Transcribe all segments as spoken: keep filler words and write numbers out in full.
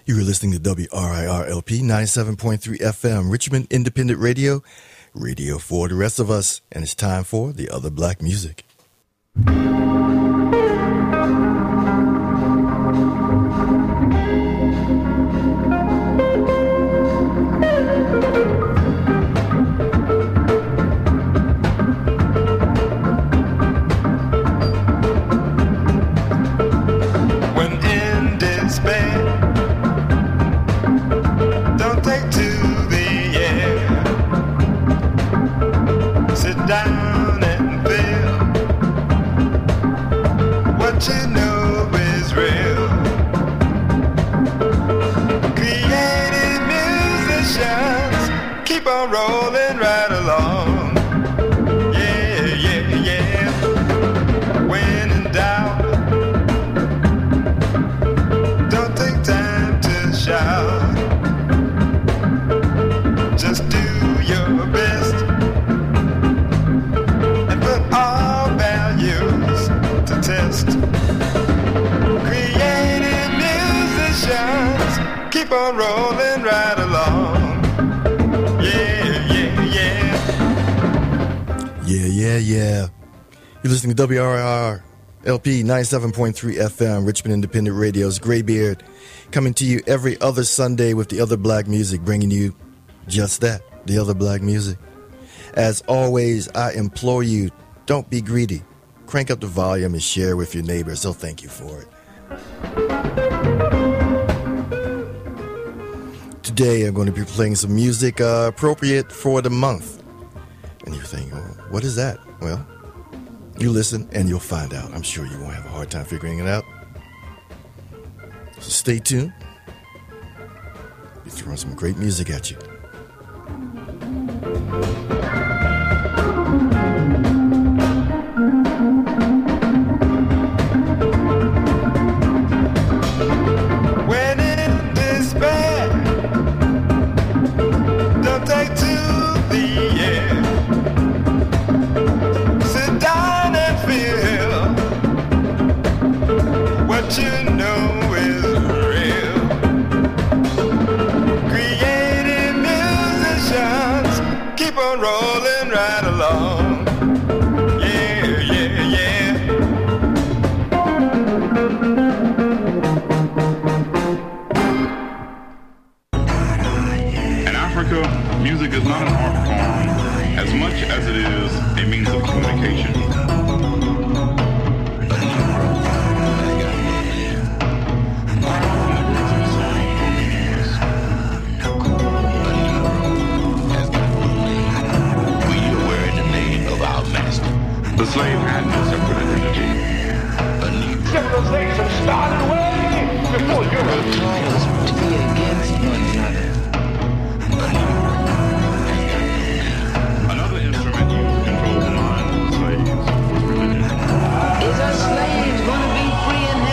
You are listening to W R I R L P ninety-seven point three F M, Richmond Independent Radio, radio for the rest of us, and it's time for the other black music. Down and feel what you know is real. Creative musicians keep on rolling right along. Yeah, yeah, yeah. When in doubt, don't take time to shout. Just do your best. All values to test. Creative musicians keep on rolling right along. Yeah, yeah, yeah. Yeah, yeah, yeah. You're listening to W R I R L P ninety-seven point three F M, Richmond Independent Radio's Graybeard, coming to you every other Sunday with the other black music, bringing you just that, the other black music. As always, I implore you, don't be greedy. Crank up the volume and share with your neighbors. They'll thank you for it. Today, I'm going to be playing some music uh, appropriate for the month. And you're thinking, well, what is that? Well, you listen and you'll find out. I'm sure you won't have a hard time figuring it out. So stay tuned. I'll be throwing some great music at you. You know is real. Creative musicians keep on rolling right along. Yeah, yeah, yeah. In Africa, music is not an art form as much as it is a means of communication. The slave had no separate identity. Civilization started way before Europe. To be against one another. Another instrument used to control the minds of the slaves was religion. Is our slaves going to be free in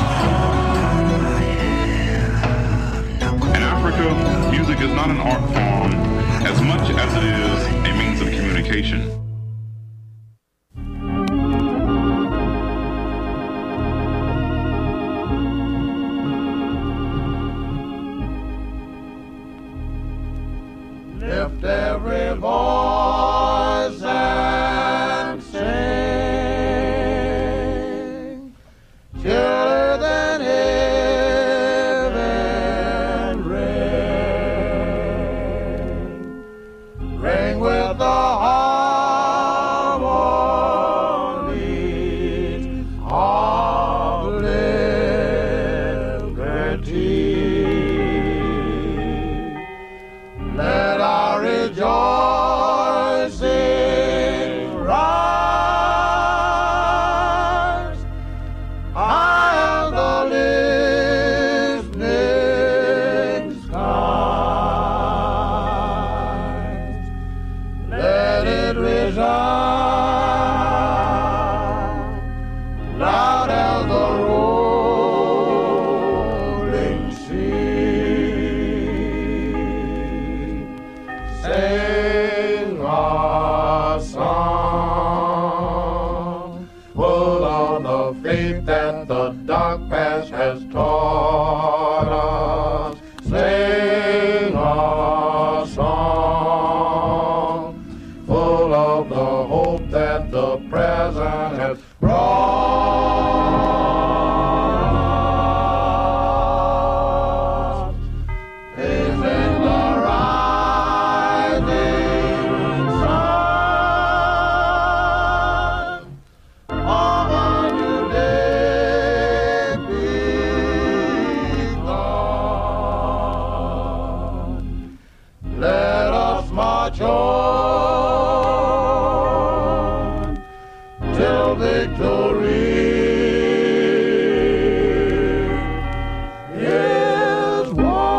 heaven? In Africa, music is not an art form as much as it is a means of communication. Lift every voice and sing, chiller than heaven ring, ring with the harmonies of liberty. Let our rejoicing rise high in the listening skies. Let it resound loud as the rolling sea. Sing our song, full on the faith that the dark past has taught us. march on till victory is won.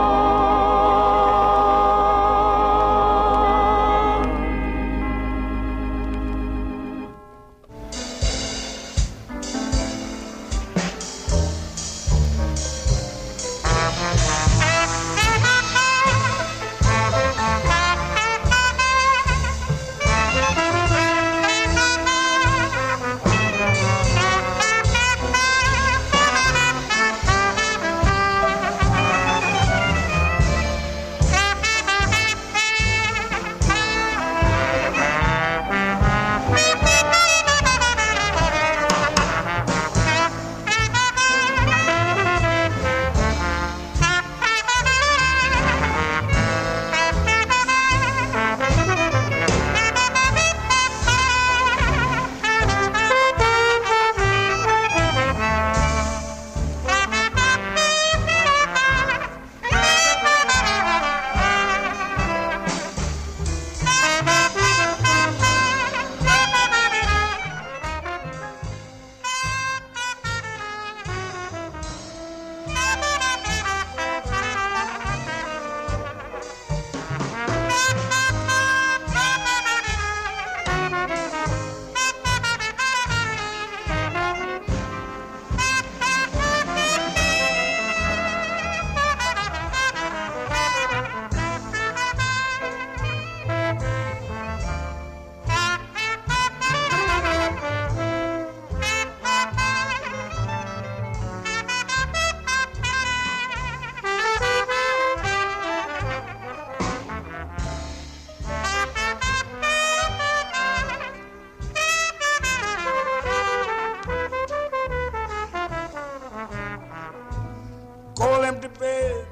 Cold empty bed,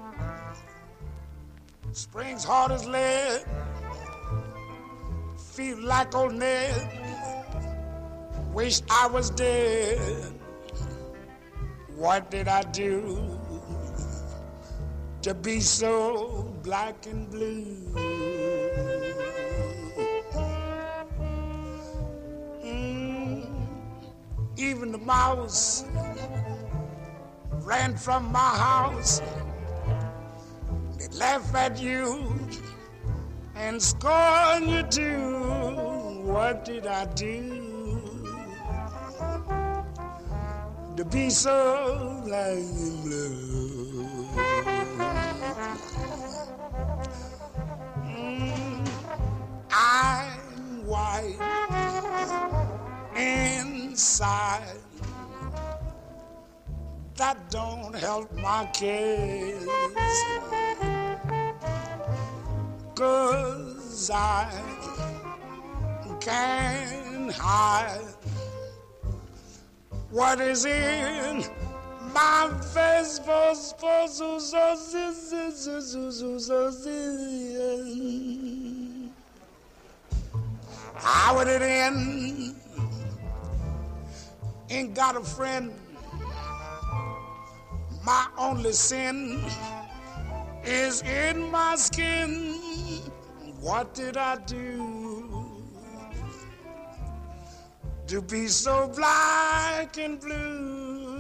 springs hard as lead, feel like old Ned, wish I was dead. What did I do to be so black and blue? Mm, even the mouse ran from my house. They laugh at you and scorn you too. What did I do to be so black and blue? Mm, I'm white inside. That don't help my case, 'cause I can't hide what is in my face. How would it end? Ain't got a friend. My only sin is in my skin. What did I do to be so black and blue?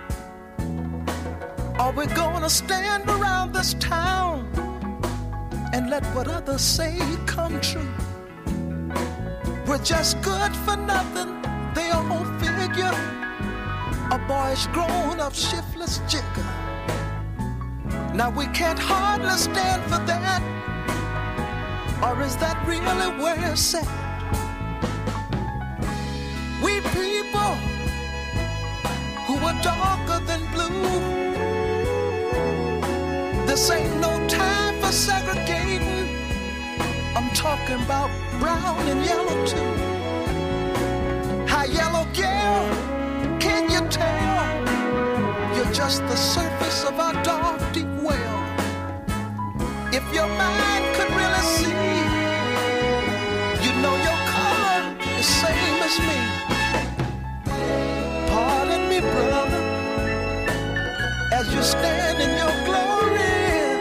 We're gonna stand around this town and let what others say come true. We're just good for nothing, they all figure. A boyish grown-up shiftless jigger. Now we can't hardly stand for that. Or is that really where it's at? We people who are darker than blue, this ain't no time for segregating. I'm talking about brown and yellow too. High yellow girl, can you tell? You're just the surface of our dark deep well. If your mind could really see, you know your color is same as me. Pardon me, brother, as you stand in your glory.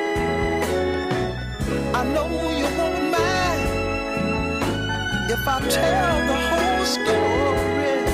I know you won't mind if I tell the whole story.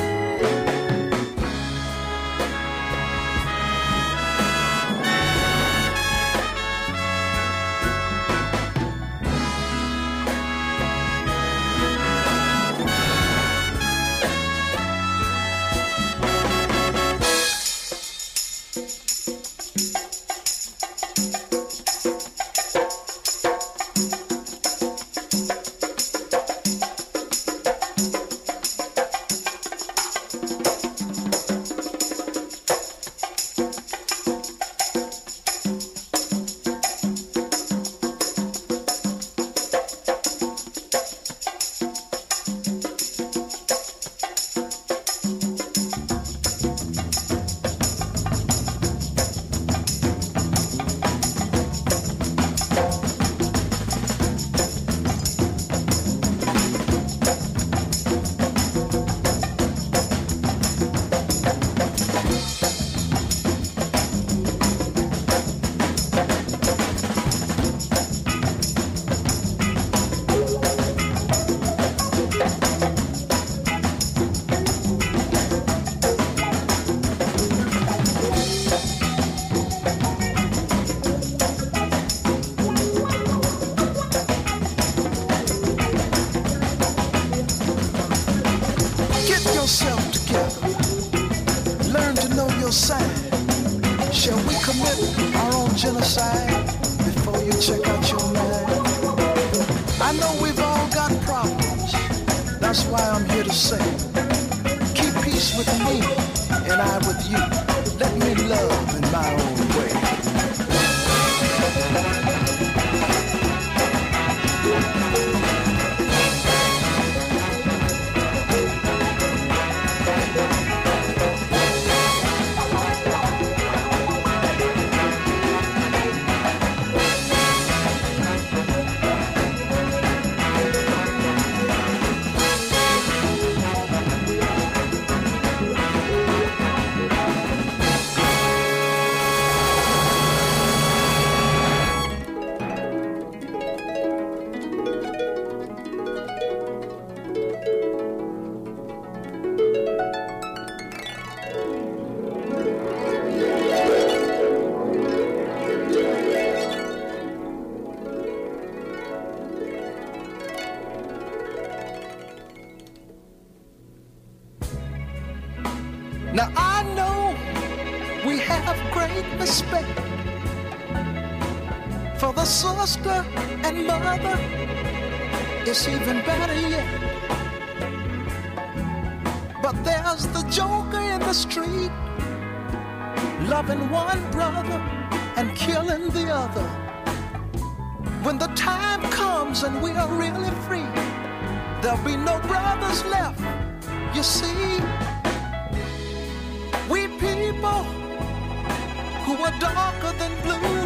Now I know we have great respect for the sister and mother. It's even better yet. But there's the joker in the street, loving one brother and killing the other. When the time comes and we are really free, there'll be no brothers left, you see. We people who are darker than blue,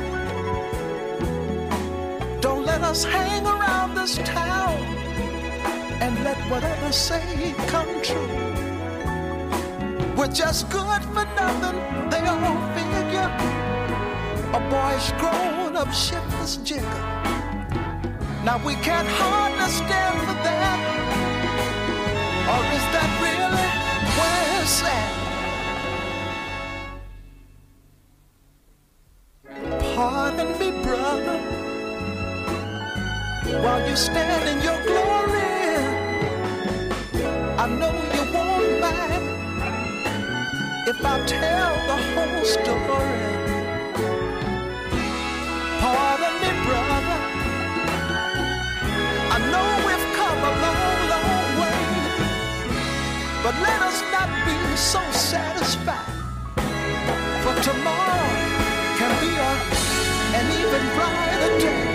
don't let us hang around this town and let whatever say come true. We're just good for nothing, they all figure. A boyish grown-up shiftless jigger. Now we can't hardly stand for that. Or is that really where it's at? Pardon me, brother, you stand in your glory. I know you won't mind if I tell the whole story. Pardon me, brother, I know we've come a long, long way, but let us not be so satisfied, for tomorrow can be a, an even brighter day.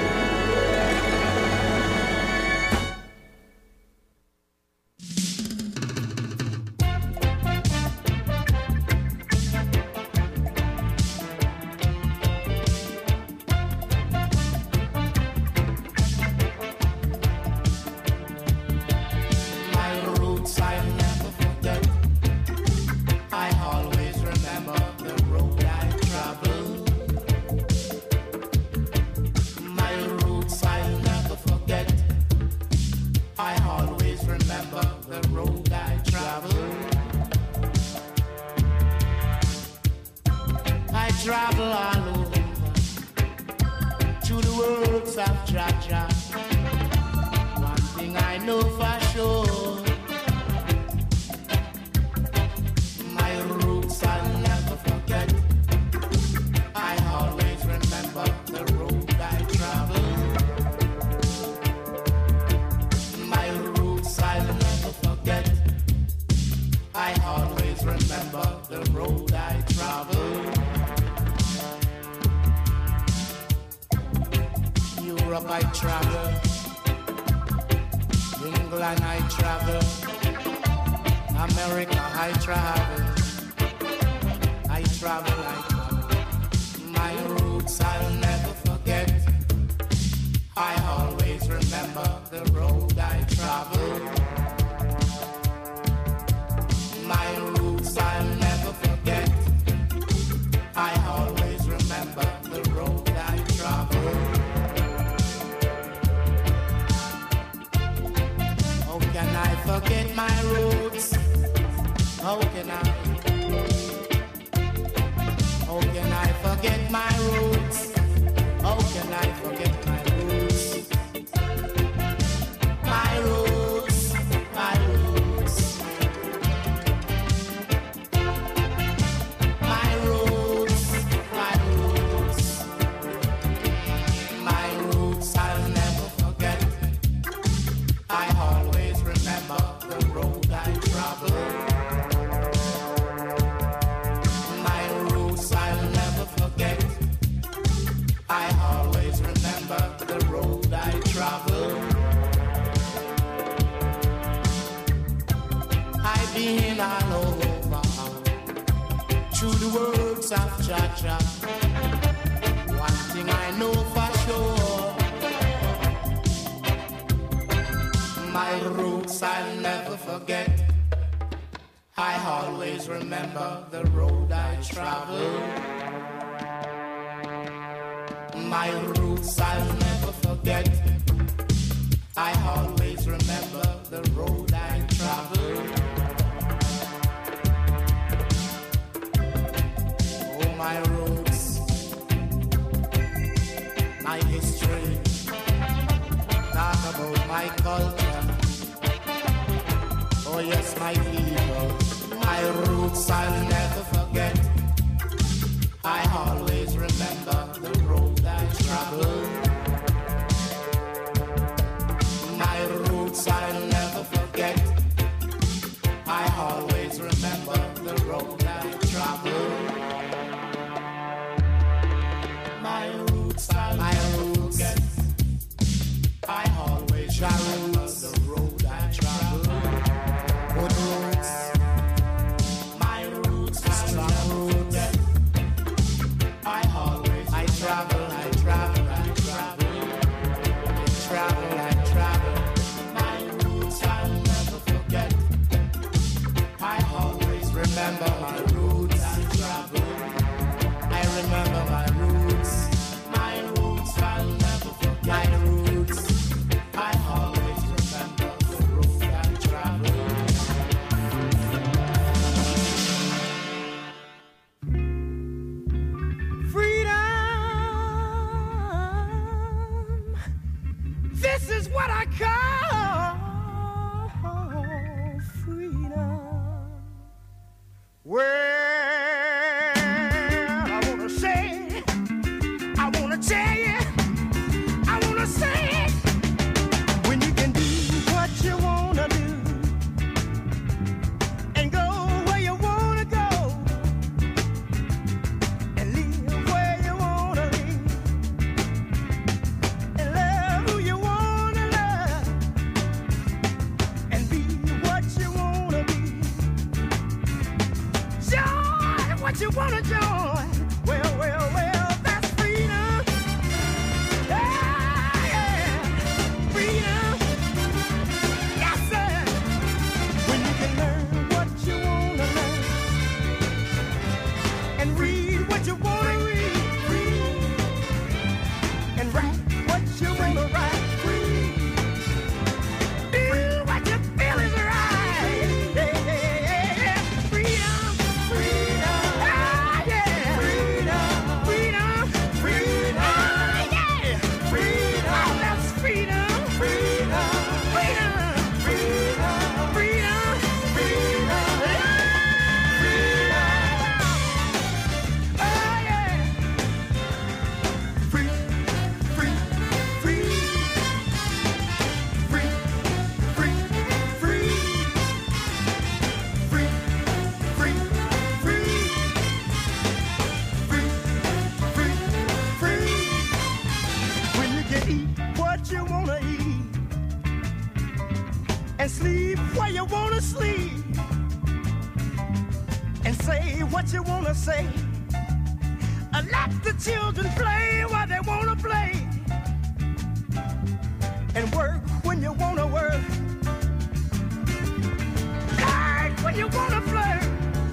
I is what I call freedom. Well, I wanna say, I wanna tell you, I wanna say, when you can do what you wanna do and go where you wanna go and live where you wanna live and love who you wanna love and be what you wanna be. Join what you wanna join. Well, well, well, that's freedom. Yeah, yeah. Freedom. Yes, sir. When you can learn what you wanna learn and read what you wanna read, read. And write what you wanna write, read. Do what you feel is right. Yeah, yeah, yeah, yeah. Freedom, freedom, ah, yeah. Freedom, freedom, freedom, ah, yeah. Freedom, oh, that's freedom, freedom, freedom, freedom, freedom, freedom, freedom, oh, yeah. Free, free, free, free, free, free, free, free, free, free, free, free. When you can eat what you wanna eat and sleep where you wanna sleep and say what you wanna say and let the children play what they wanna play and work when you wanna work, flirt when you wanna flirt.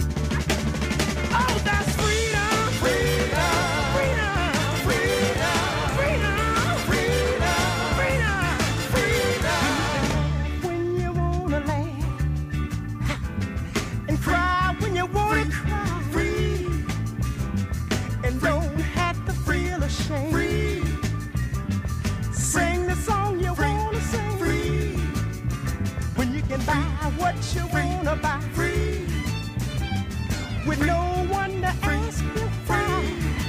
Oh, that's freedom, freedom, freedom, freedom, freedom, freedom, freedom, freedom. When you wanna laugh and cry when you wanna cry, free, and don't have to feel ashamed. Free. Sing the song you wanna sing. Free. When you can buy what you wanna buy. Free. With no one to ask you why.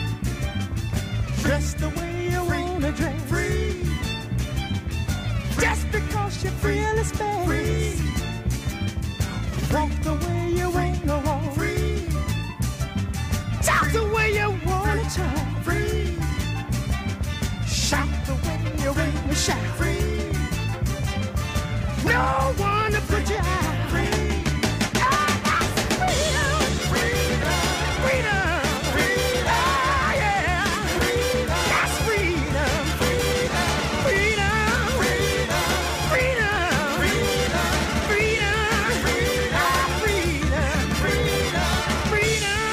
Dress the way you wanna dress. Free. Just because you feel it's best. Free. Walk the way you wanna walk. Free. Talk the way you wanna talk. Free. Shout the way you wanna shout. Free. No one to put you out. Free. Ah, that's freedom. Freedom. Freedom. Freedom. Ah, yeah. Freedom. That's freedom. Freedom. Freedom. Freedom. Freedom. Freedom. Freedom. Freedom. Ah, freedom. Freedom. Freedom.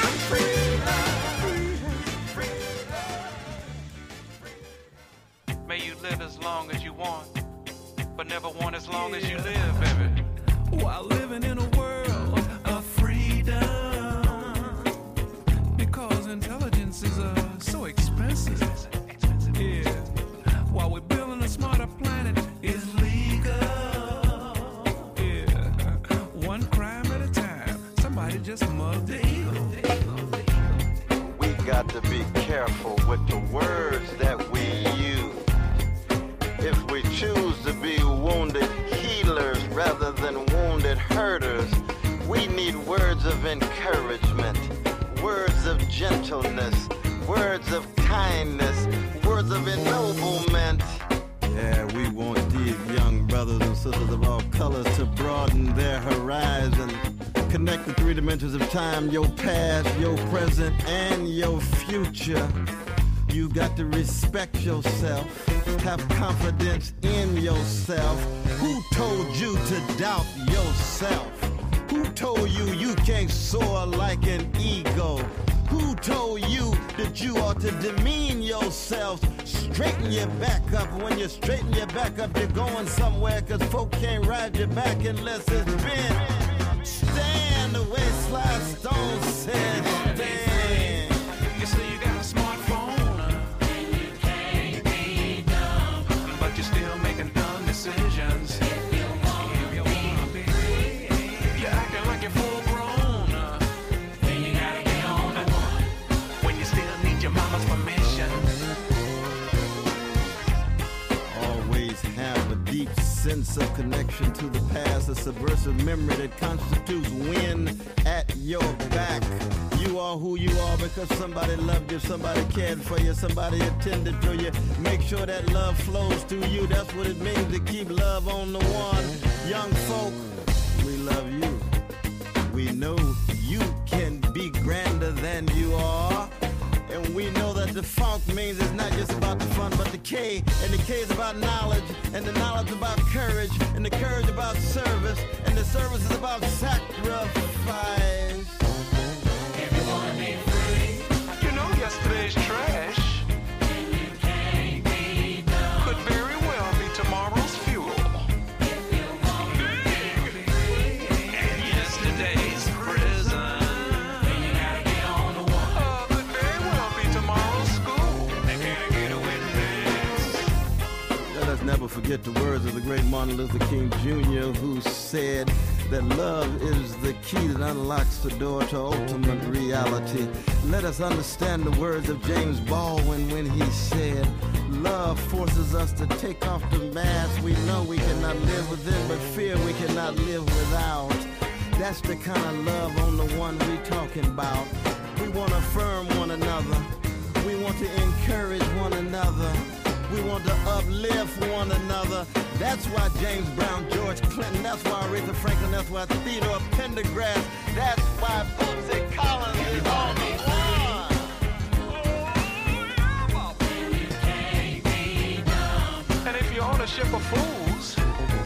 Freedom. May you live as long as you want, but never want as long as you live, baby. While living in a world of freedom, because intelligence is uh, so expensive. Yeah, while we're building a smarter planet is legal. Yeah, one crime at a time. Somebody just mugged the eagle. We got to be careful with the words that we use. If we choose to be wounded healers rather than wounded hurters, we need words of encouragement, words of gentleness, words of kindness, words of ennoblement. Yeah, we want these young brothers and sisters of all colors to broaden their horizon, connect the three dimensions of time, your past, your present, and your future. You got to respect yourself, have confidence in yourself. Who told you to doubt yourself? Who told you you can't soar like an eagle? Who told you that you ought to demean yourself? Straighten your back up. When you straighten your back up, you're going somewhere, cause folk can't ride your back unless it's bent. Stand the way Sly Stone said stand. You say you got a smartphone, uh, and you can't be dumb, but you're still making dumb sense of connection to the past, a subversive memory that constitutes wind at your back. You are who you are because somebody loved you, somebody cared for you, somebody attended to you. Make sure that love flows through you. That's what it means to keep love on the one. Young folk, we love you. We know you can be grander than you are. And we know that the funk means it's not just about the fun, but the K. And the K is about knowledge, and the knowledge about courage, and the courage about service, and the service is about sacrifice. If you wanna be free, you know yesterday's trash. And you can't be done. Could very well be tomorrow's fuel. If you wanna be free, and yesterday's prison. Then you gotta get on the one. Uh, could very well be tomorrow's school. They can't get a witness. Let us never forget the words of the great Martin Luther King Junior, who said that love is the key that unlocks the door to ultimate reality. Let us understand the words of James Baldwin when he said, love forces us to take off the mask we know we cannot live within, but fear we cannot live without. That's the kind of love on the one we talking about. We want to affirm one another. We want to encourage one another. We want to uplift one another. That's why James Brown, George Clinton, that's why Aretha Franklin, that's why Theodore Pendergrass, that's why Bootsy Collins is on the line. And if you're on a ship of fools,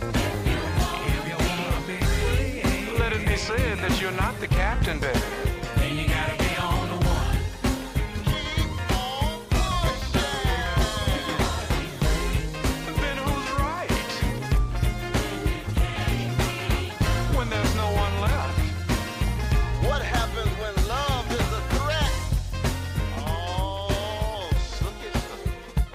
let it be said that you're not the captain, baby. Then you gotta be on the one. Then who's right? When there's no one left. What happens when love is a threat? Oh, sookie, sookie.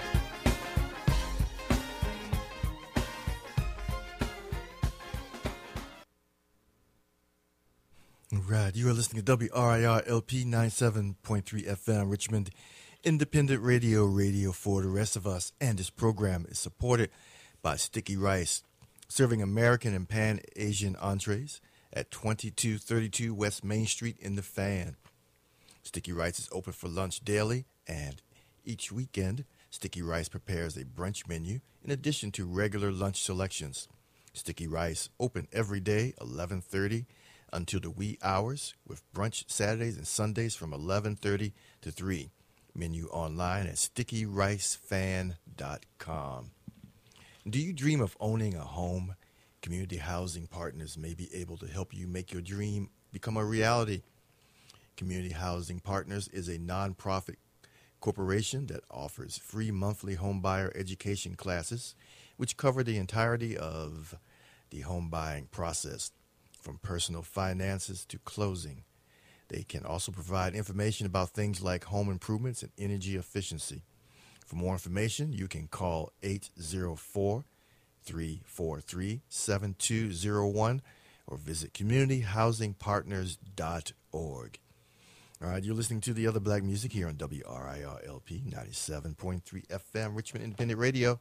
Right, you are listening to W R I R L P ninety-seven point three F M, Richmond Independent Radio, radio for the rest of us. And this program is supported by Sticky Rice, serving American and Pan-Asian entrees at twenty-two thirty-two West Main Street in the Fan. Sticky Rice is open for lunch daily, and each weekend, Sticky Rice prepares a brunch menu in addition to regular lunch selections. Sticky Rice open every day, eleven thirty until the wee hours, with brunch Saturdays and Sundays from eleven thirty to three. Menu online at sticky rice fan dot com. Do you dream of owning a home? Community Housing Partners may be able to help you make your dream become a reality. Community Housing Partners is a nonprofit corporation that offers free monthly homebuyer education classes, which cover the entirety of the home buying process, from personal finances to closing. They can also provide information about things like home improvements and energy efficiency. For more information, you can call eight zero four, three four three, seven two zero one or visit community housing partners dot org. All right, you're listening to the other black music here on W R I R L P ninety-seven point three F M, Richmond Independent Radio.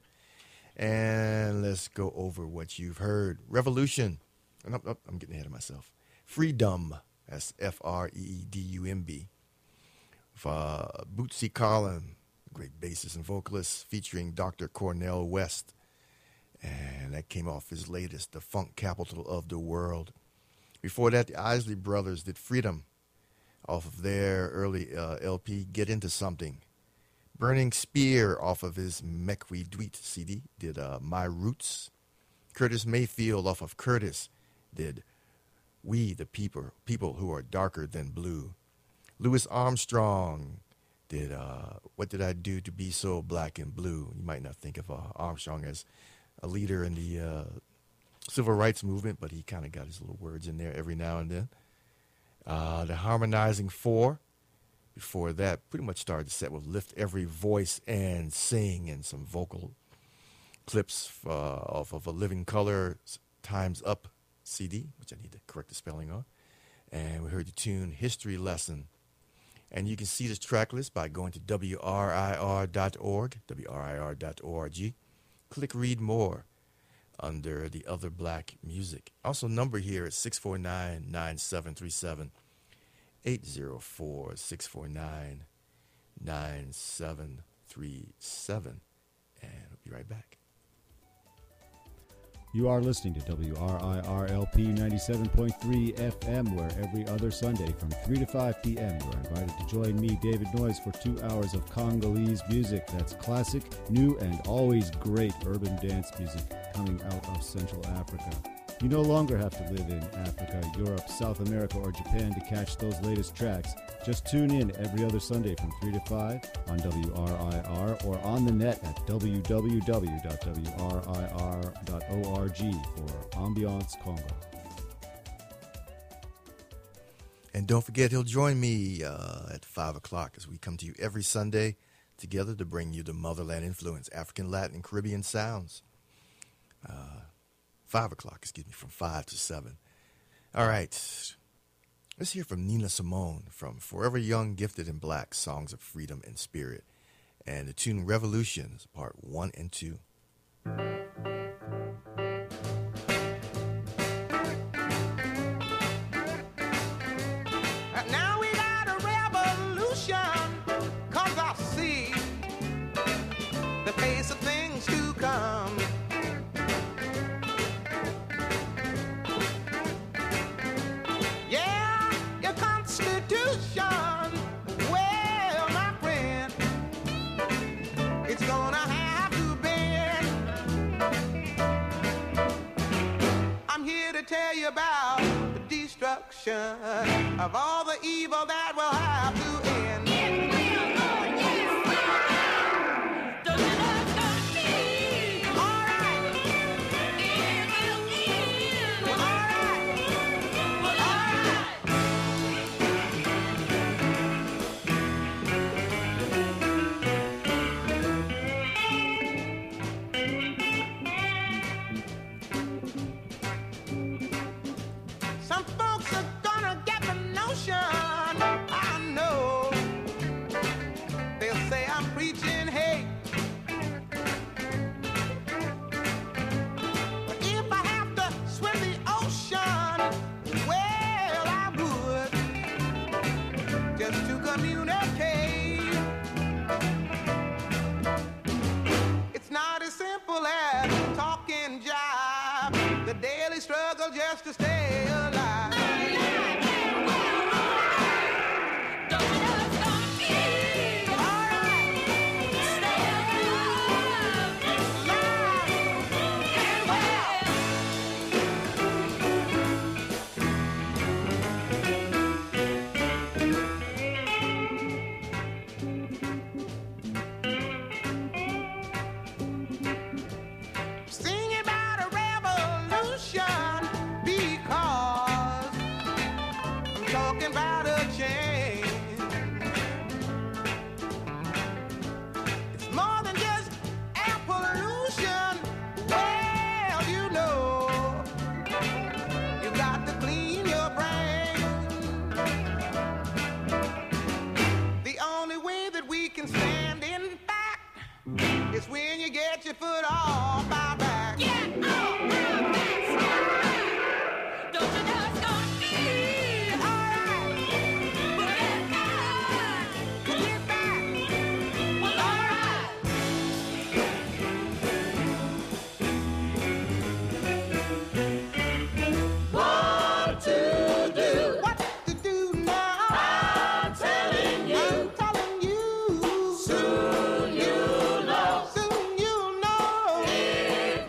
And let's go over what you've heard. Revolution. Oh, oh, I'm getting ahead of myself. Freedom. That's F R E E D U M B. Uh, Bootsy Collins, great bassist and vocalist, featuring Doctor Cornel West. And that came off his latest, The Funk Capital of the World. Before that, the Isley Brothers did Freedom off of their early uh, L P, Get Into Something. Burning Spear off of his Mekwi Dweet C D did uh, My Roots. Curtis Mayfield off of Curtis did We the People, People Who Are Darker Than Blue. Louis Armstrong did uh, What Did I Do to Be So Black and Blue? You might not think of uh, Armstrong as a leader in the uh, civil rights movement, but he kind of got his little words in there every now and then. Uh, the Harmonizing Four, before that, pretty much started the set with Lift Every Voice and Sing, and some vocal clips uh, off of a Living Color Time's Up C D, which I need to correct the spelling on. And we heard the tune History Lesson. And you can see this track list by going to W R I R dot org, W R I R dot org. Click Read More. under the Other Black Music. Also, number here is six four nine, nine seven three seven, eight zero four, six four nine, nine seven three seven. And we'll be right back. You are listening to W R I R L P ninety-seven point three F M, where every other Sunday from three to five p.m. you are invited to join me, David Noyes, for two hours of Congolese music. That's classic, new, and always great urban dance music coming out of Central Africa. You no longer have to live in Africa, Europe, South America, or Japan to catch those latest tracks. Just tune in every other Sunday from three to five on W R I R or on the net at w w w dot w r i r dot org for Ambiance Congo. And don't forget, he'll join me uh, at five o'clock as we come to you every Sunday together to bring you the motherland influence, African, Latin, and Caribbean sounds. Uh, five o'clock, excuse me, from five to seven. All right. Let's hear from Nina Simone from Forever Young, Gifted and Black, Songs of Freedom and Spirit, and the tune Revolutions, Part one and two. Now we got a revolution, 'cause I see the face of things to come. Well, my friend, it's gonna have to bend. I'm here to tell you about the destruction of all the evil that will have to end. Yes, will, Lord, yes, will. Don't you know it's gonna be? All right. It will end. All right. All right. Some folks are gonna get the notion, I know. They'll say I'm preaching hate. But if I have to swim the ocean, well, I would, just to communicate. It's not as simple as talking jive, the daily struggle just to stay alive. Sing about a revolution because I'm talking about a change. It's more than just air pollution. Well, you know, you got to clean your brain. The only way that we can stand in fact is when you get your foot off our back. Get off our backs. Don't you know it's gonna be all right? Put it back. Put it back. Well, all right. What to do? What to do now? I'm telling you. I'm telling you. Soon you'll know. Soon you'll know. If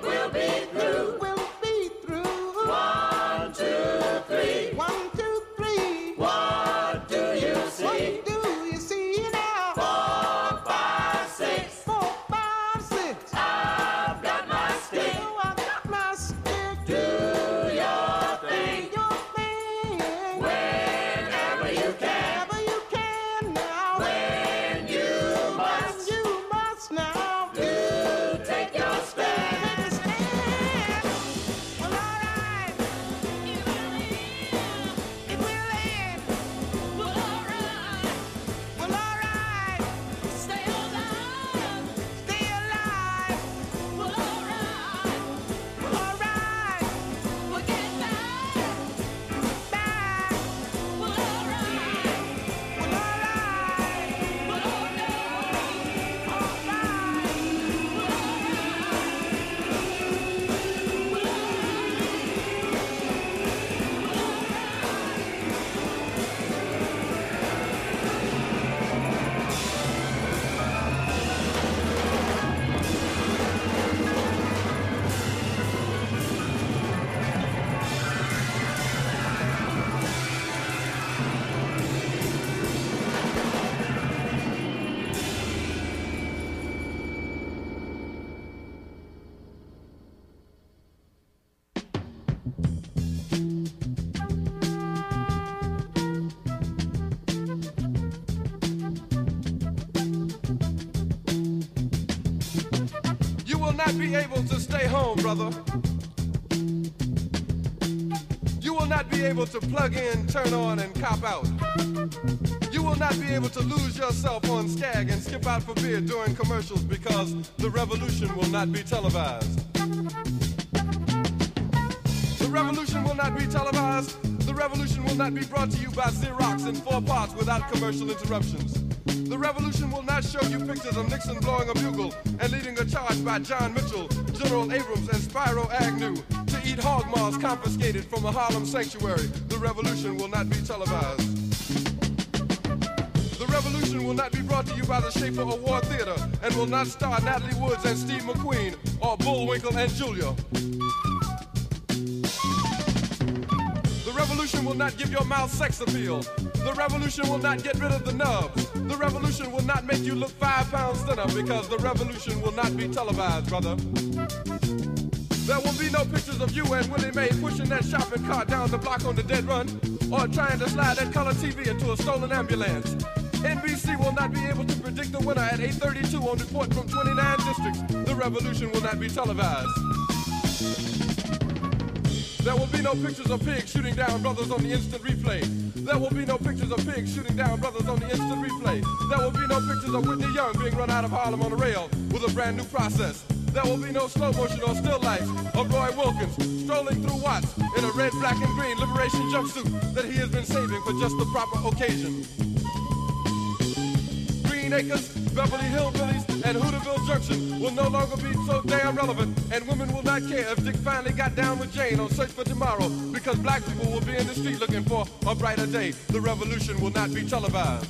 not be able to stay home, brother. You will not be able to plug in, turn on, and cop out. You will not be able to lose yourself on Skag and skip out for beer during commercials because the revolution will not be televised. The revolution will not be televised. The revolution will not be brought to you by Xerox in four parts without commercial interruptions. The revolution will not show you pictures of Nixon blowing a bugle and leading a charge by John Mitchell, General Abrams, and Spyro Agnew to eat hog maws confiscated from a Harlem sanctuary. The revolution will not be televised. The revolution will not be brought to you by the Schaefer Award Theater and will not star Natalie Woods and Steve McQueen or Bullwinkle and Julia. The revolution will not give your mouth sex appeal. The revolution will not get rid of the nubs. The revolution will not make you look five pounds thinner because the revolution will not be televised, brother. There will be no pictures of you and Willie Mae pushing that shopping cart down the block on the dead run or trying to slide that color T V into a stolen ambulance. N B C will not be able to predict the winner at eight thirty-two on Report from twenty-nine districts. The revolution will not be televised. There will be no pictures of pigs shooting down brothers on the instant replay. There will be no pictures of pigs shooting down brothers on the instant replay. There will be no pictures of Whitney Young being run out of Harlem on a rail with a brand new process. There will be no slow motion or still life of Roy Wilkins strolling through Watts in a red, black, and green liberation jumpsuit that he has been saving for just the proper occasion. Green Acres, Beverly Hillbillies, and Hooterville Junction will no longer be so damn relevant, and women will not care if Dick finally got down with Jane on Search for Tomorrow, because black people will be in the street looking for a brighter day. The revolution will not be televised.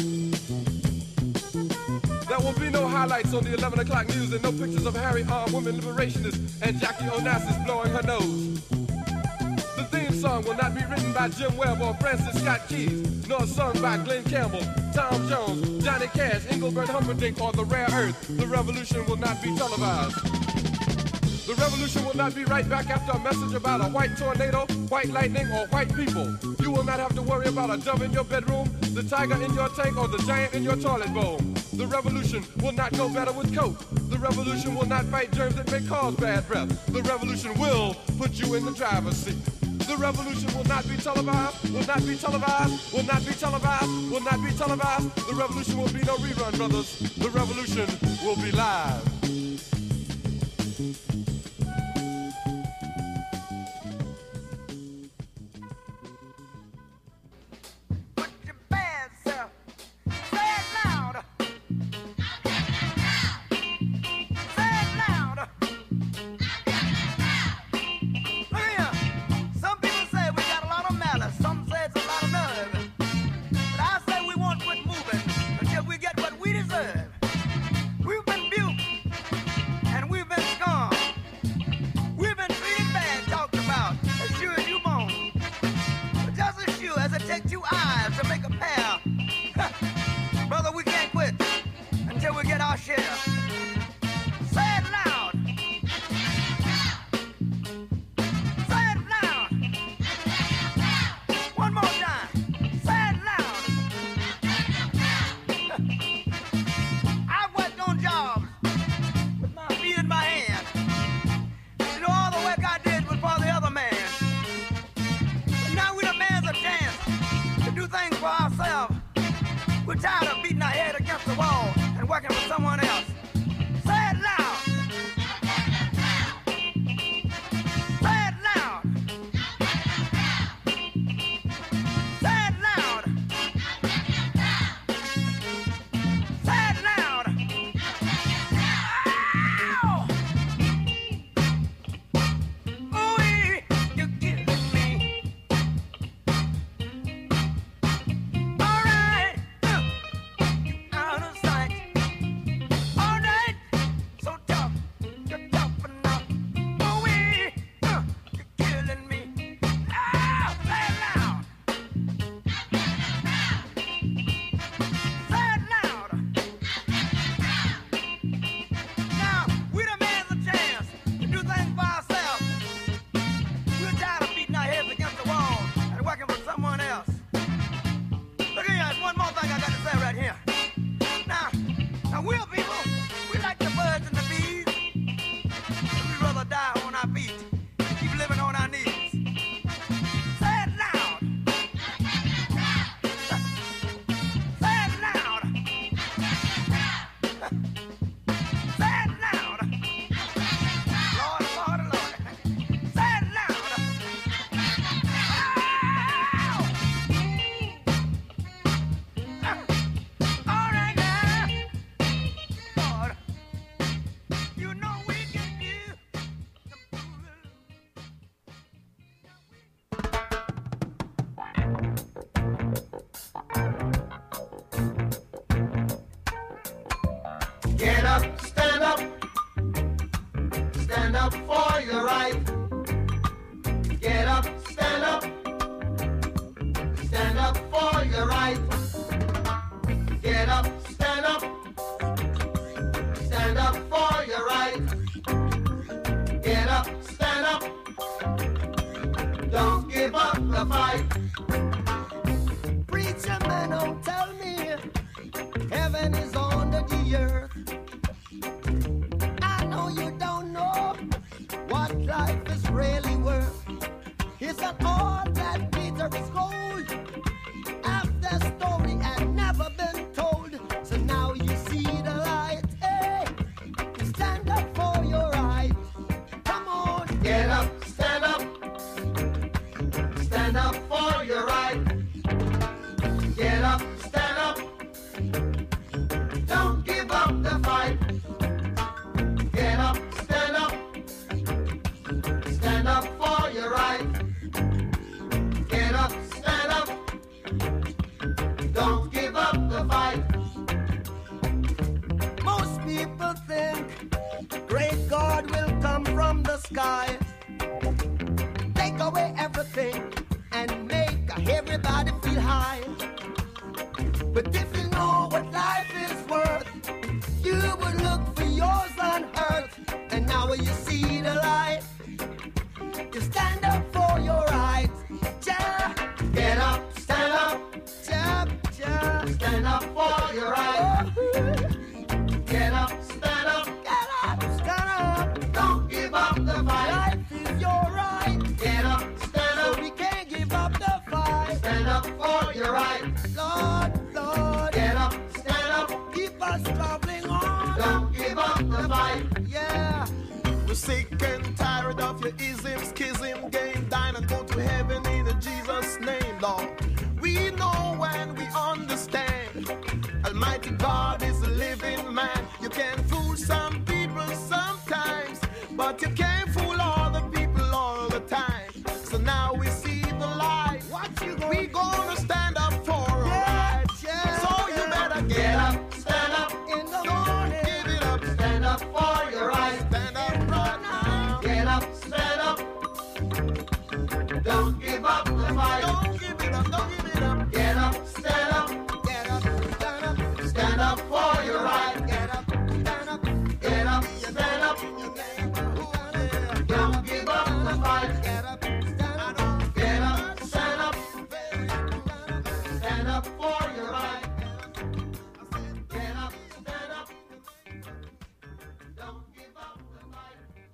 There will be no highlights on the eleven o'clock news and no pictures of Harry armed women liberationists and Jackie Onassis blowing her nose. The theme song will not be written by Jim Webb or Francis Scott Keys, nor sung by Glenn Campbell, Tom Jones, Johnny Cash, Engelbert Humperdinck, or The Rare Earth. The revolution will not be televised. The revolution will not be right back after a message about a white tornado, white lightning, or white people. You will not have to worry about a dove in your bedroom, the tiger in your tank, or the giant in your toilet bowl. The revolution will not go better with Coke. The revolution will not fight germs that may cause bad breath. The revolution will put you in the driver's seat. The revolution will not be televised, will not be televised, will not be televised, will not be televised. The revolution will be no rerun, brothers. The revolution will be live. Get up, stand up. Stand up for your right. Get up, stand up. Stand up for your right. Get up, stand up. Stand up for your right. Get up, stand up. Don't give up the fight. Preacher man, don't tell me heaven is under the earth. I know you don't know what life is really worth. Is that all that glitter is gold? Half the story had never been told. So now you see the light. Hey, stand up for your right. Come on, get up, stand up. Stand up for your right. Get up, stand up. Don't give up the fight. Get up, stand up. Stand up for your right. Get up, stand up. Don't give up the fight. Most people think great God will come from the sky, take away everything and make everybody feel high. But if you know what life is worth, you would look for yours on earth. And now when you see the light, you stand up for your rights. Ja, get up, stand up. Ja, ja, stand up for your rights. Get up, stand up. Get up, stand up. Don't give up the fight. Life is your right. Get up, stand up. So we can't give up the fight. Stand up for your right. Lord, Lord. Get up, stand up. Keep us traveling on. Don't give up the fight. Yeah. We're sick and tired of your ism, schism, game, dine and go to heaven in Jesus' name, Lord. We know and we understand. Almighty God is a living man. You can fool some people sometimes, but you can't fool all the people all the time. So now we see the light. What you gonna we gonna stand up for our yeah, rights. Yeah, so you better get, get up, stand up in the morning. Give it up, stand up for your rights. Stand up right now. Get up, stand up. Don't give up the fight. Don't give it up, don't give it up. Get up, stand up. Get up, stand up. Stand up for your right. Get up, stand up. Get up, stand up. Don't give up the fight. Get up, stand up. Get up, stand up. Stand up for your right. Get up, stand up. Don't give up the fight.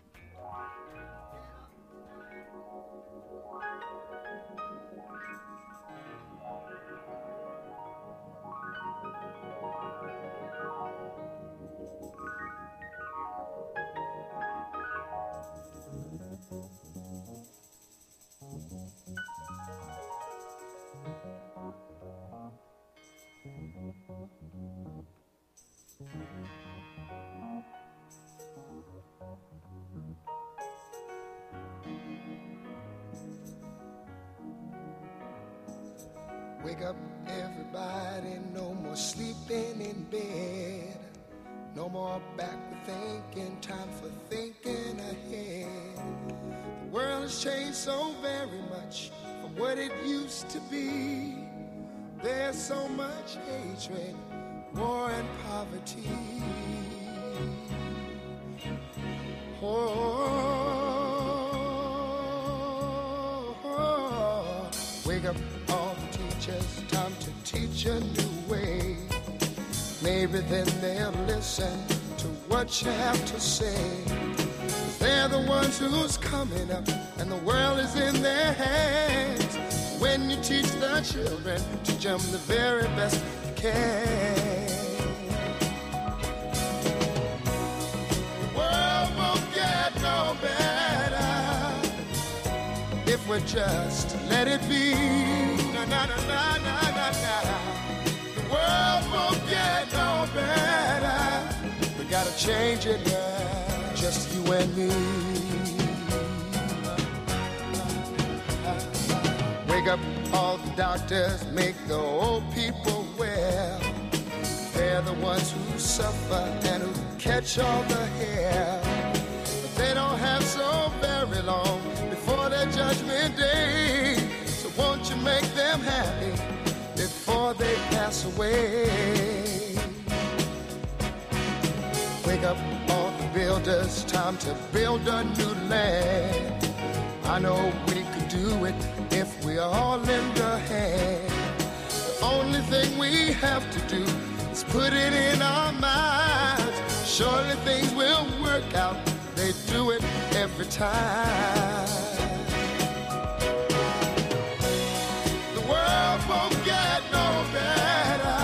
Wake up, everybody, no more sleeping in bed. No more backward thinking, time for thinking ahead. The world has changed so very much from what it used to be. There's so much hatred, war and poverty. Oh, oh, oh. Wake up, all the teachers, time to teach a new way. Maybe then they'll listen to what you have to say. They're the ones who's coming up, and the world is in their hands. When you teach the children, teach them the very best you can. The world won't get no better if we just let it be. Na na na na na na na. The world won't get no better. We gotta change it now, just you and me. Wake up all the doctors, make the old people well. They're the ones who suffer and who catch all the hair. But they don't have so very long before their judgment day. So won't you make them happy before they pass away? Wake up all the builders, time to build a new land. I know we could do it if we all lend a hand. The only thing we have to do is put it in our minds. Surely things will work out. They do it every time. The world won't get no better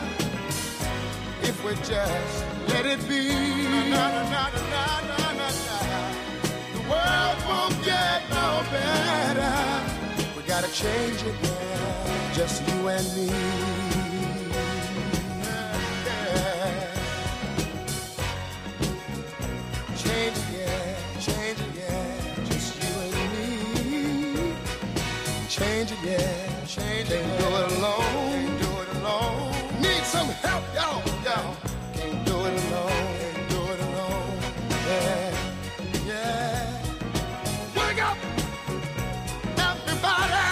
if we just let it be. Na, na, na, na, na, na, na. The world won't get no better. We gotta change it, yeah. Just you and me. Yeah. Change it, yeah. Change it, yeah. Just you and me. Change it, yeah. Change it. Can't do it alone. Can't do it alone. Need some help, y'all, y'all. Can't do it alone. Can't do it alone. Yeah, yeah. Wake up, everybody.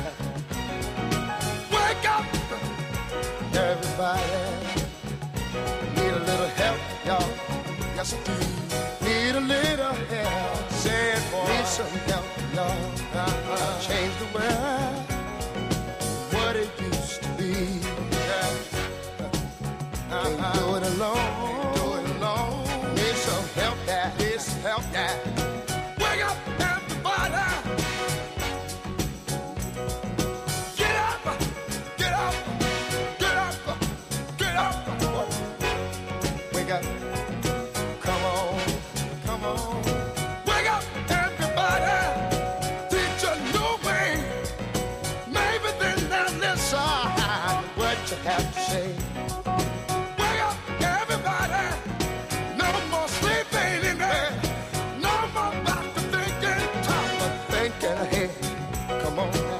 Wake up, everybody. Need a little help, y'all. Yes, I do. Need a little help. Say it, boy. Need some help, y'all. Uh-huh. Change the world. What it used to be. Yeah. Can't uh-huh. do it alone. Can't do it alone. Need some help, that. Need some help, that. Wake up, everybody. Get up, get up, get up, get up. Wake up. Come on, come on. Wake up, everybody. Teach a new way. Maybe then they'll listen what you have to say. Come on now.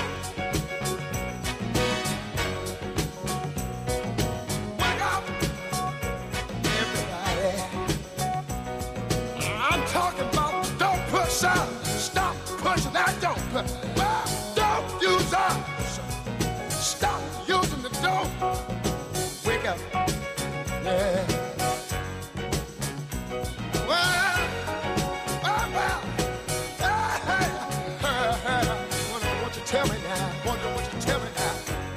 Wake up, everybody. I'm talking about don't push up. Stop pushing that dope. Well, don't use up. Stop using the dope. Wake up, yeah. Well, well, well. Tell me now, wonder what you tell me now.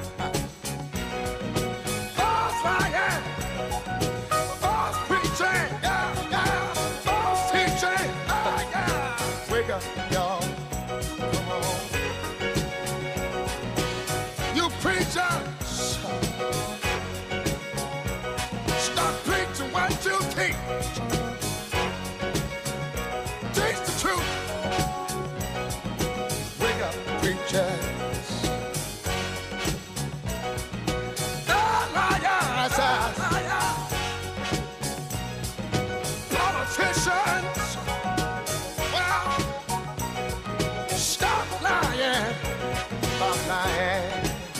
False lying, false preaching, yeah, yeah, false teaching, yeah, yeah. Wake up, y'all, come on. You preachers, stop preaching what you teach. Teach the truth. Wake up, preachers. The liars, liars. Politicians. Well, stop lying. Stop lying.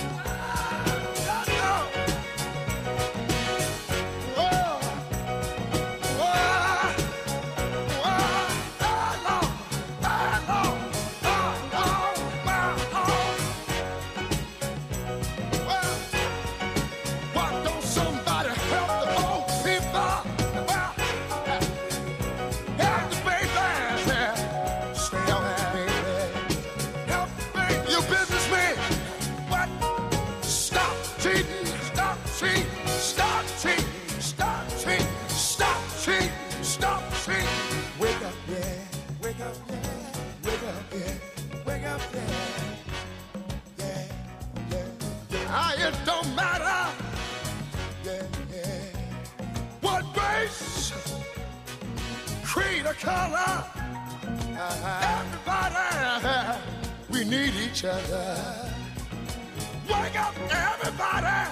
It don't matter, yeah, yeah. What race, creed, or color. Uh-huh. Everybody, we need each other. Wake up, everybody.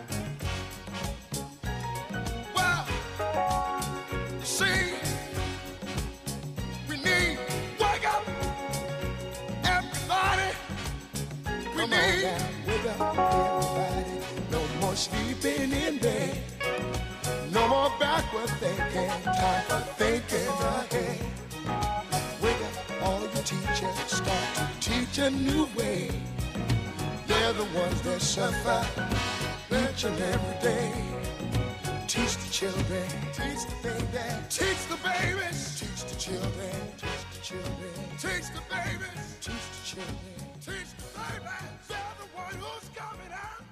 Well, see, we need, wake up, everybody. We Come need, on now, wake up, everybody. No more sleeping in bed. more backward thinking, time for thinking ahead. Wake up all your teachers, start to teach a new way. They're the ones that suffer each and every day. Teach the children, teach the baby, teach the babies, teach the children, teach the children, teach the babies, teach the children, teach the babies. They're the one who's coming out.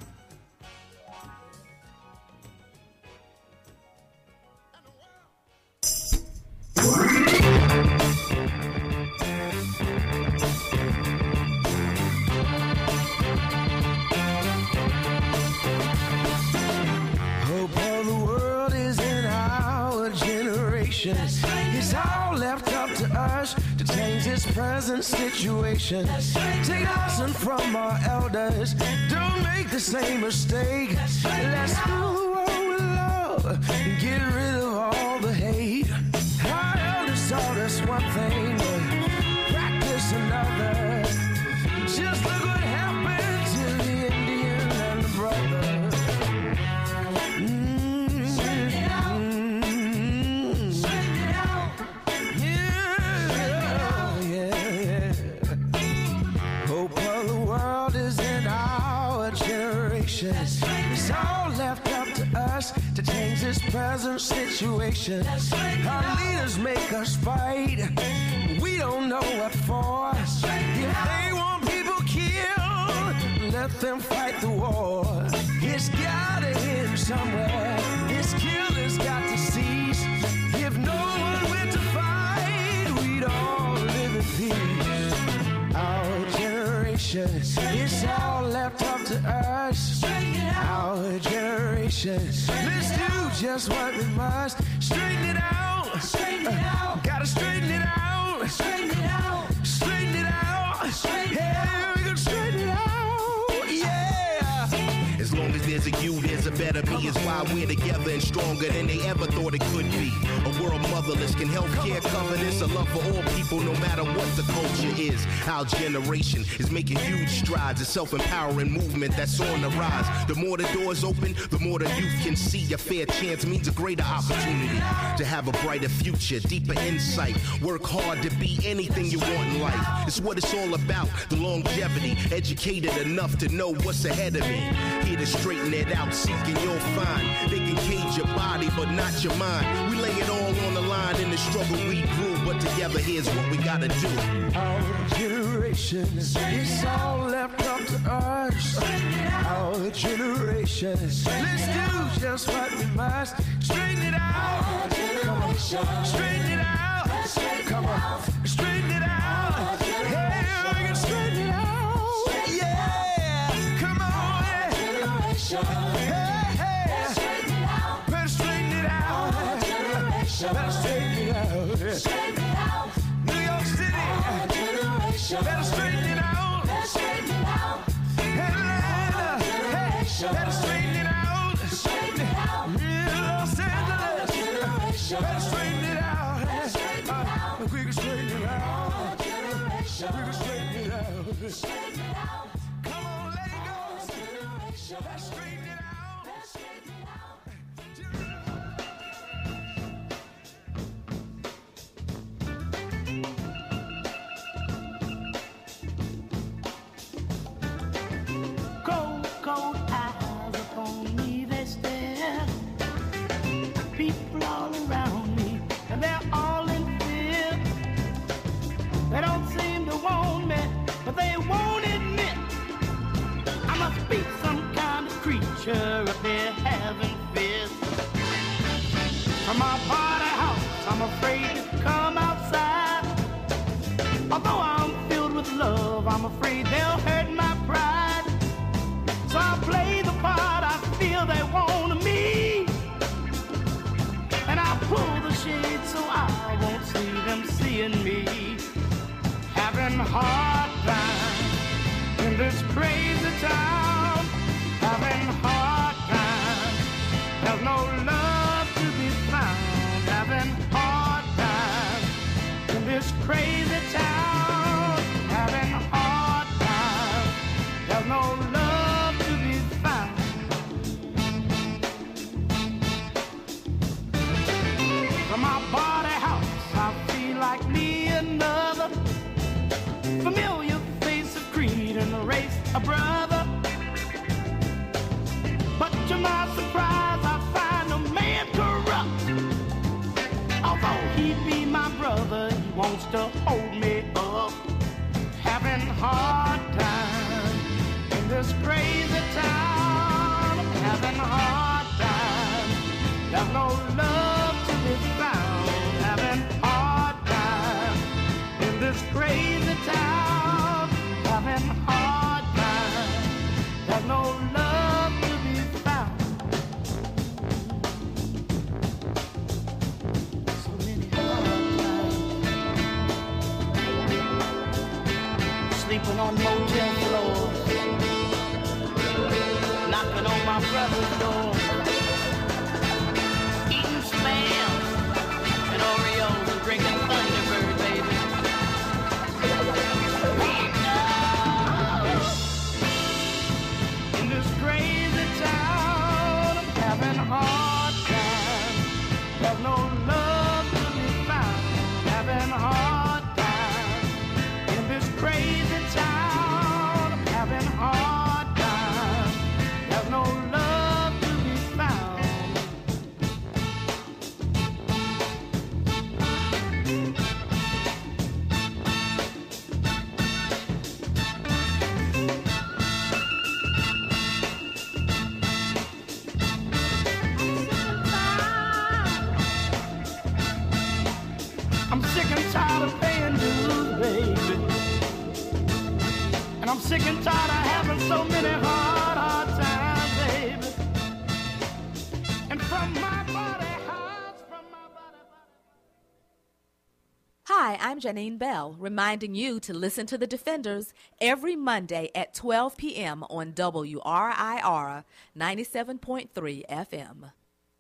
Hope of the world is in our generation. It's all left up to us to change this present situation. Take lesson from our elders. Don't make the same mistake. Let's rule the world with love and get rid of all the hate. Our elders taught us one thing, but practice another. Just look what happened to the Indian and the brother. It's all left up to us to change this present situation. Our leaders make us fight. We don't know what for. If they want people killed, let them fight the war. It's gotta end somewhere. This killer's got to cease. If no one went to fight, we'd all live in peace. Our generation, it's all left up to us. Our generation, let's do just what we must. Straighten it out. Straighten it out. Gotta straighten it out. Straighten it out. Straighten it out. Yeah, we can straighten it out. Yeah. As long as there's a you, there's a better me. Is why we're together and stronger than they ever thought it could be. A world motherless, can healthcare cover this? A love for all people, no matter what the culture is. Our generation is making huge strides. A self-empowering movement that's on the rise. The more the doors open, the more the youth can see. A fair chance means a greater opportunity to have a brighter future, deeper insight. Work hard to be anything you want in life. It's what it's all about, the longevity. Educated enough to know what's ahead of me. Here to straighten it out, seeking you'll find. They can cage your body, but not your mind. We lay it all on the line in the struggle we grew, but together here's what we gotta do. Our generation, it's all left up to us. Our generation, let's do just what we must. Straighten it out. Come on, straighten it out. Come on, straighten it out. Hey, we can straighten it out. Yeah, come on. Hey, hey, better straighten it out. Better straighten it out. New York City, better straighten it out. Atlanta, hey, better straighten it out. Los Angeles, better straighten it out. We can straighten it out. We can straighten it out. Come on, let it go. Let's straighten it out. Cold, cold eyes upon me, they stare. People all around me, and they're all in fear. They don't seem to want me, but they won't admit I must be some kind of creature if they're having fears. From my party house, I'm afraid to come outside. Although I'm filled with love, I'm afraid they'll hurt my pride. So I play the part I feel they want of me, and I pull the shade so I won't see them seeing me. Having a hard time in this crazy town. Having a hard time, there's no love to be found. Having a hard time in this crazy town. Having a hard time, there's no love to be found. From my body house, I feel like me another familiar face of creed and the race, a brother. But to my surprise, I find a man corrupt. Although he be my brother, he wants to hold me up. Having hard time in this crazy town. Having hard time. There's no love to be found. Having hard time in this crazy town. Having hard time. There's no love to be found. So many hard times. Sleeping on motel floors. Knocking on my brother's door. Eating spam and Oreos and drinking Thunderbird, baby. In this crazy town, I'm having a hard time. There's no love to be found. Having a hard time. In this crazy town, I'm having a hard time. There's no love to be found. I'm sick and tired of paying dues, baby. And I'm sick and tired of having so many hard, hard times, baby. And from my body, house, from my body. Hi, I'm Janine Bell, reminding you to listen to The Defenders every Monday at twelve p.m. on W R I R ninety-seven point three F M.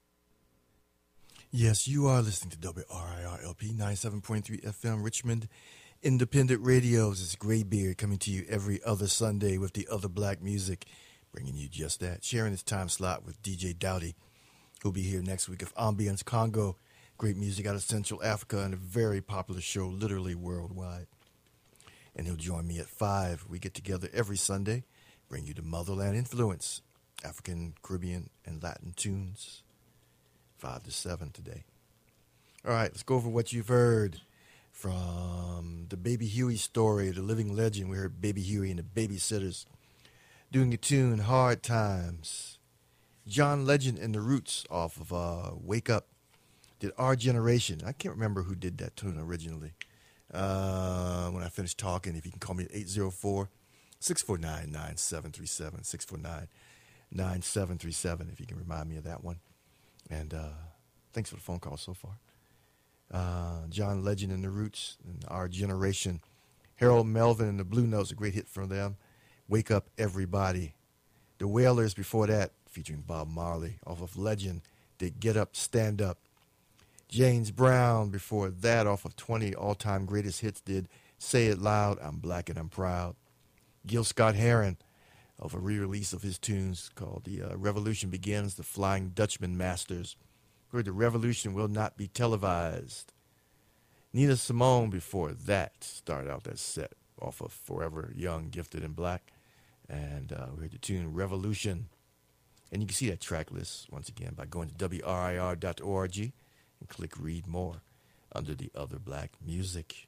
Yes, you are listening to W R I R L P ninety-seven point three F M, Richmond Independent Radios. It's Graybeard coming to you every other Sunday with the other black music, bringing you just that. Sharing his time slot with D J Dowdy, who'll be here next week of Ambience Congo. Great music out of Central Africa and a very popular show, literally worldwide. And he'll join me at five. We get together every Sunday, bring you the motherland influence, African, Caribbean, and Latin tunes. Five to seven today. All right, let's go over what you've heard from the Baby Huey story, the living legend. We heard Baby Huey and the Babysitters doing a tune, Hard Times. John Legend and the Roots off of uh, Wake Up did Our Generation. I can't remember who did that tune originally. Uh, when I finish talking, if you can call me at eight zero four, six four nine, nine seven three seven, six four nine, nine seven three seven, if you can remind me of that one. And uh, thanks for the phone call so far. Uh, John Legend and the Roots and Our Generation. Harold Melvin and the Blue Notes, a great hit from them. Wake Up Everybody. The Wailers before that, featuring Bob Marley, off of Legend, did Get Up, Stand Up. James Brown before that, off of twenty all-time greatest hits, did Say It Loud, I'm Black and I'm Proud. Gil Scott-Heron, of a re-release of his tunes called The uh, Revolution Begins, The Flying Dutchman Masters. Heard The Revolution Will Not Be Televised. Nina Simone before that started out that set off of Forever Young, Gifted and Black. And uh, we heard the tune Revolution. And you can see that track list, once again, by going to W R I R dot org and click Read More under the Other Black Music.